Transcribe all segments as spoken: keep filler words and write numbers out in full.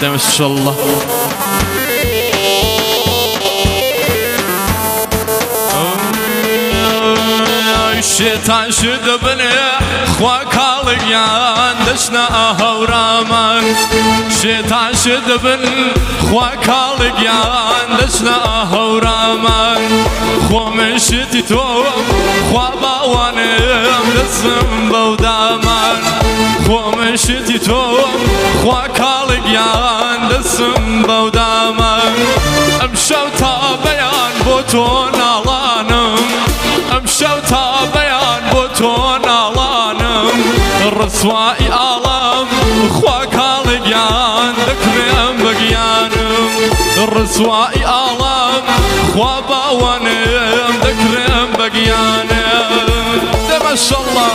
ما شاء الله. الشيطان شد بني خوا كالقيان دشنا هورامان الشيطان شد بن خوا كالقيان دشنا هورامان خو من شتي توم خوا باوانم دسم بودامان خو من شتي توم خوا كالقيان دسم بودامان امشو تابيان بوتون علانم امشو تابيان بوتون علانم الرسوائي عالم خوا كالقيان ذكرم بقيانم الرسوائي عالم خوا باوانم ذكرم بقيانم ما شاء الله.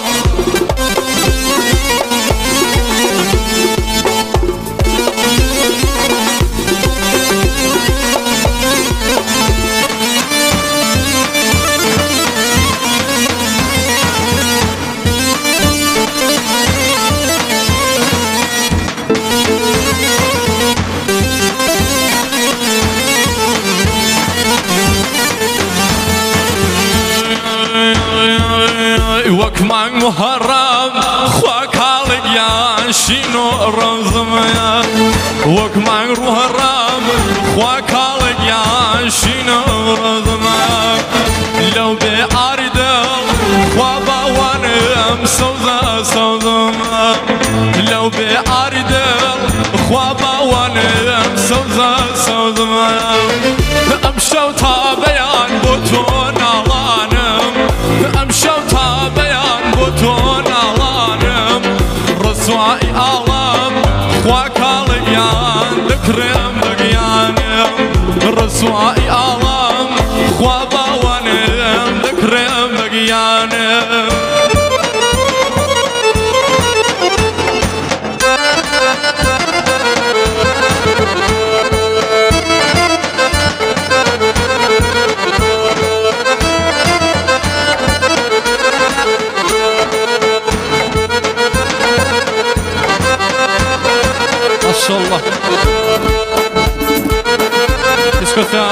وكمان محرم خوا كالقيان شينو رزميا وكمان محرم خوا كالقيان شينو رزميا لو بأردل خوا باوانم سوزا سوزما لو بأردل خوا باوانم سوزا سوزما امشو تابيان بوتون علانم امشو تابيان بوتون علانم رسوائي عالم خوا كالقيان ذكرم بقيانم رسوائي عالم خوا باوانم ذكرم بقيانم ما شاء الله. اسكتا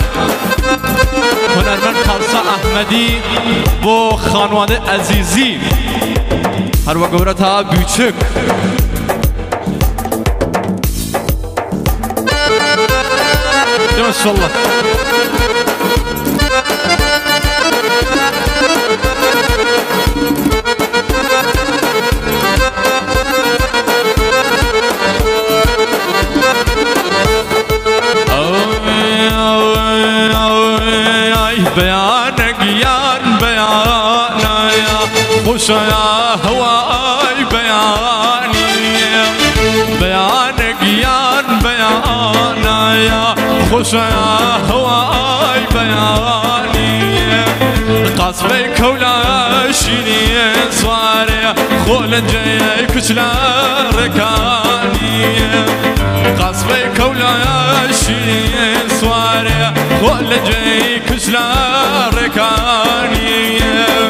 هنرمند خالصة احمدی بو خانواده عزیزی هر و گورت ها بیچک ما شاء الله. بيانك يان بيانا يا خوش يا هواي بياني بيانك يان بيانا يا خوش يا هواي بياني قصبي كولا شيني صواري خول جاي كشلا ركاني قصبي كولا شيني صواري خول جاي كشلا ركاني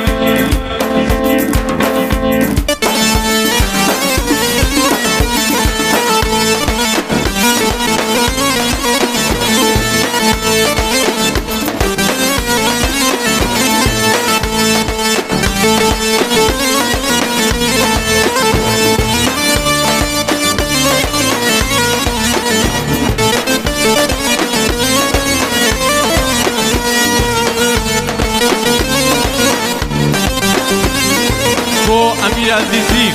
امیر عزیزی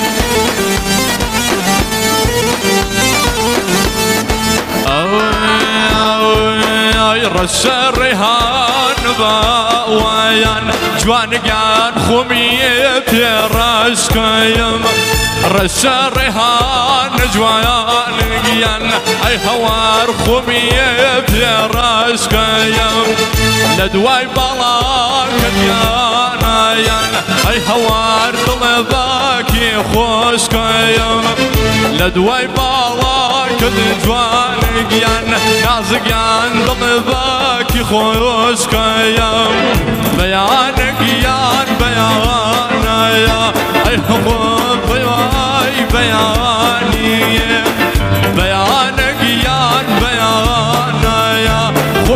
اوی رش ریحان باویان جوانگان خومی پیرش کیم رش ریحان جوانگان ای هوار خومی پیرش کیم لدوای بالا کدیانایان ای هوار دلباکی خوش کیم لدوای بالا کد جوانگان نازگان دلباکی خوش کیم بیانگان بیانایا ای خوب بیای بیانی بیان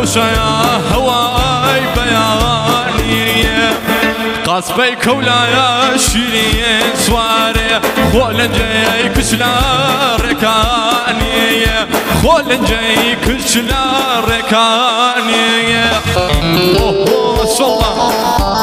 خوشايا هواي بياني قاسبي كولايا شيرين سواري خولنجي كشلا ركاني خولنجي كشلا ركاني اوه صلى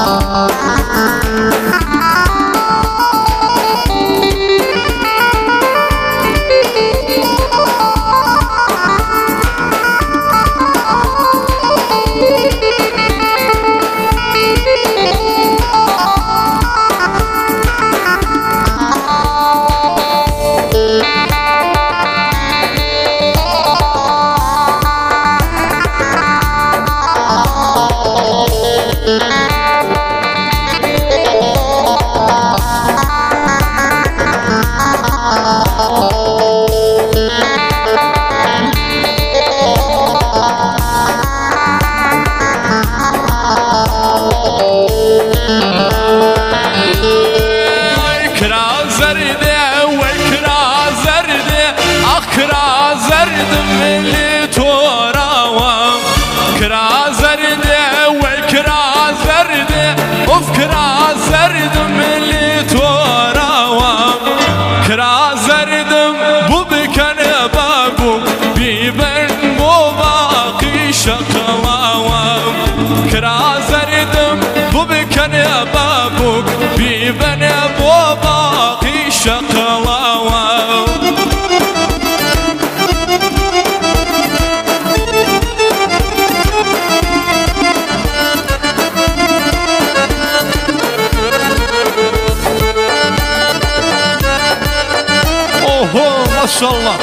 ما شاء الله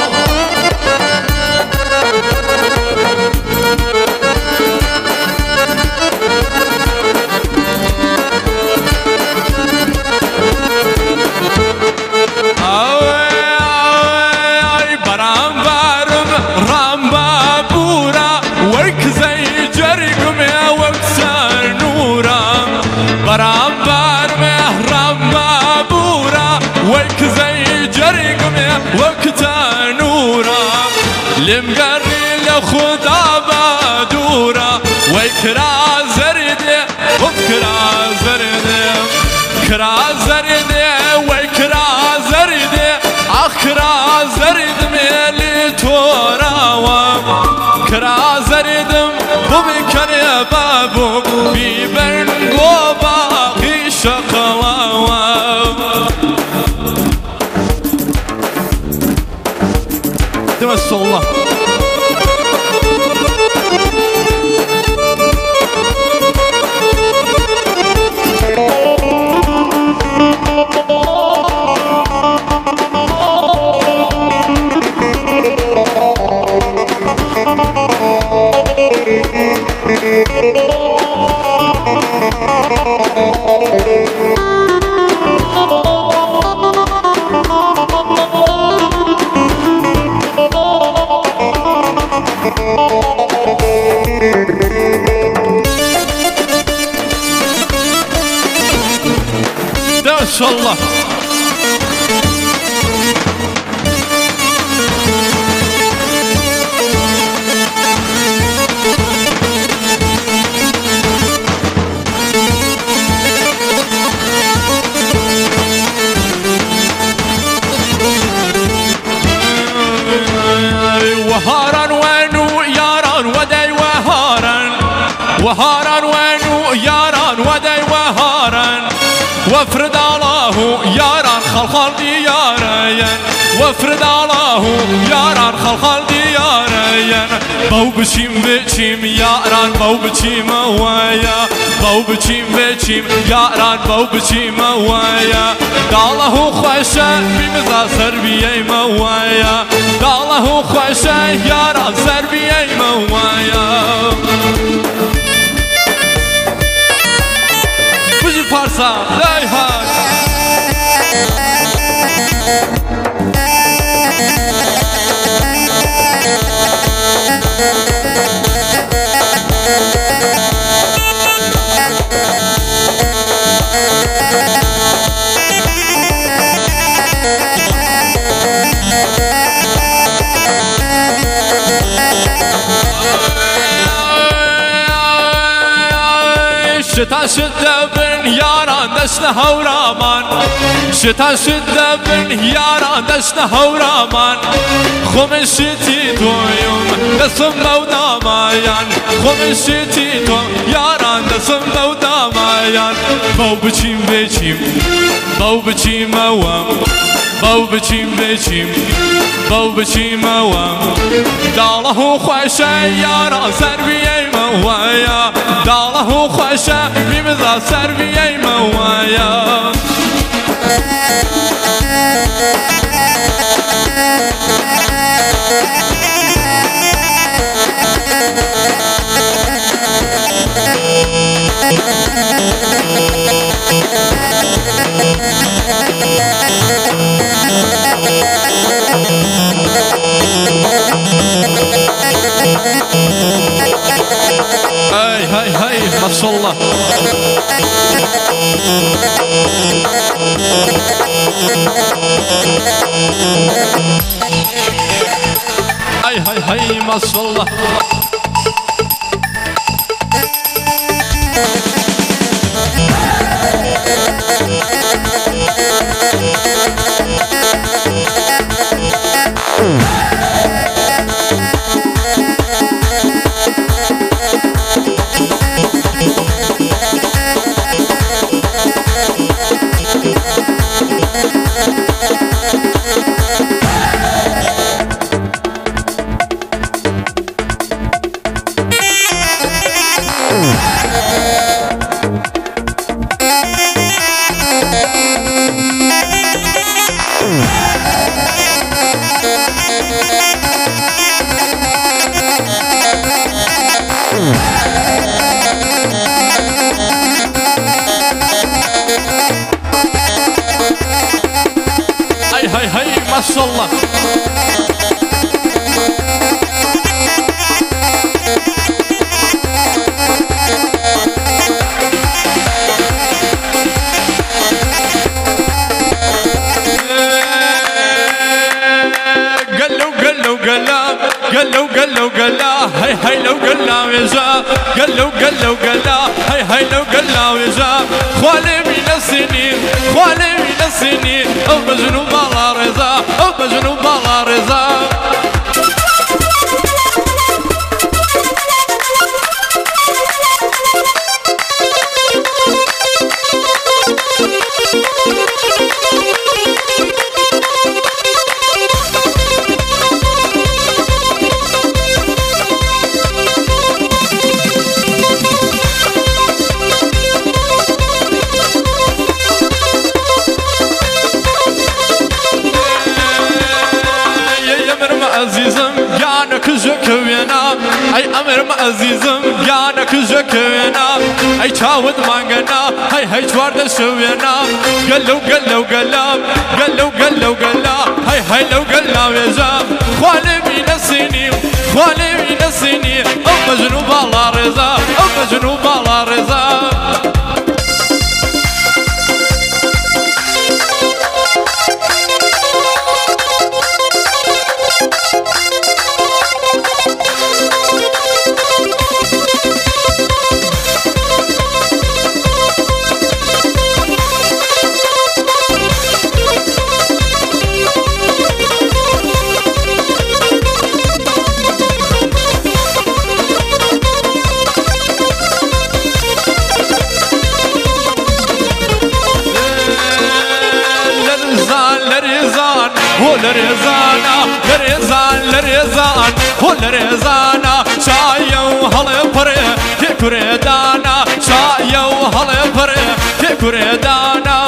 لمقري لخدا بدورة ويكرا زردي وكرا زردي كرا زردي ويكرا زردي أخرا زرد ميلي تورا كرا زردم ببكر يا بابو بيبن وباقي شقوا تمس الله ما شاء الله وهارا وينو ياران ودي وهارا وهارا وينو ياران ودي وهارا وافرد الله ياران خلخال ديارين وافرد الله ياران خلخال ديارين بو بچيم بچيم ياران بو بچيم ويا بو بچيم بچيم ياران بو بچيم ويا داله خوشه بمزا سربيه مويا داله خوشه ياران سربيه مويا بجي فارسا لا يهاج شتا شده بن یاران دشت هورامان شتا شده بن یاران دشت هورامان خمشتی تویم دستم بودامایان خمشتی تو یاران دستم بودامایان باو بچیم بچیم باو بچیم اوام باو بچیم بچیم باو بچیم اوام داله خوشه یاران سر بیای موایا داله خوشه میمزا سر بیای موایا هاي هاي هاي ما شاء الله هاي هاي هاي ما شاء الله هاي هاي هاي ما شاء الله قلو قلو قلا هاي هاي لو قلا ويزا قلو قلو قلا هاي هاي لو قلا ويزا خوالي من السنين خوالي من السنين او مجنون بالا رضا او مجنون بالا رضا عزيزم جانك زكوينا اي امر عزيزم جانك زكوينا اي تاود مانغنا هاي هاي توارد سوينا قلو قلو قلا قلو قلو قلا هاي هاي لو قلا ويزا خوالي من السنين خوالي من السنين او مجنون بالا رضا او مجنون بالا رضا هو لرزانا لرزان لرزان هو لرزانا شايا وهلا بري كريدانا شايا وهلا بري كريدانا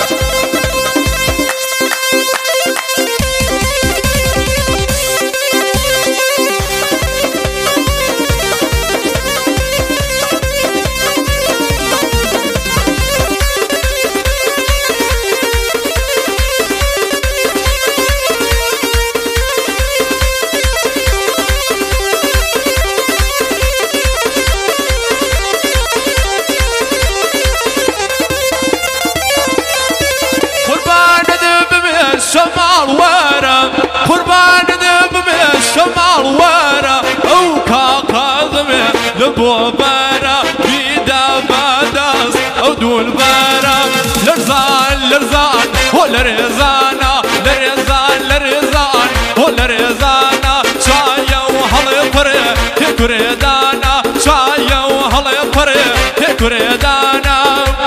شمال ورا قربان ذب من شمال ورا او كاقاذم لبو برا بيدا بدا والبارا لرزان لرزان ولرزانا لرزان لرزان ولرزانا شايا وهلا بري كريدانا شايا وهلا بري كريدانا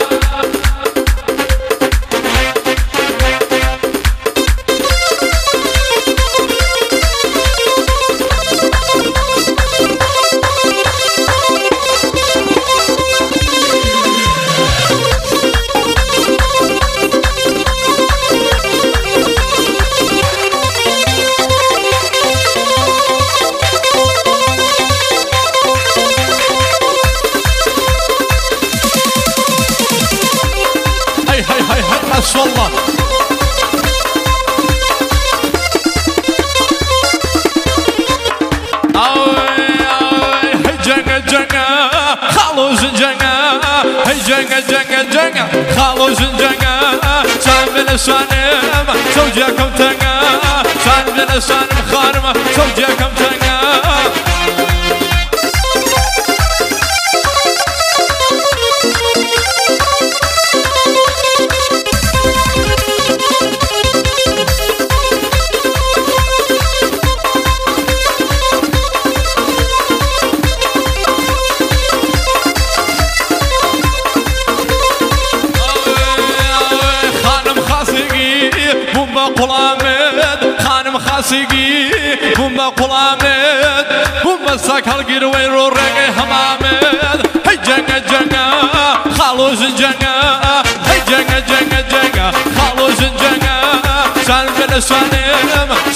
والله اوي اوي هي جنga جنga خالو زنجنga هي جنga جنga جنga خالو زنجنga سان من سانم زوجكم تنga سان من سانم خانم زوجكم تنga قلامد خانم خاسقي بوما قلامد بوما ساكل قروي رورقي همامد هي جنga جنga خالو زنجنga هي جنga جنga جنga خالو زنجنga سالم سالم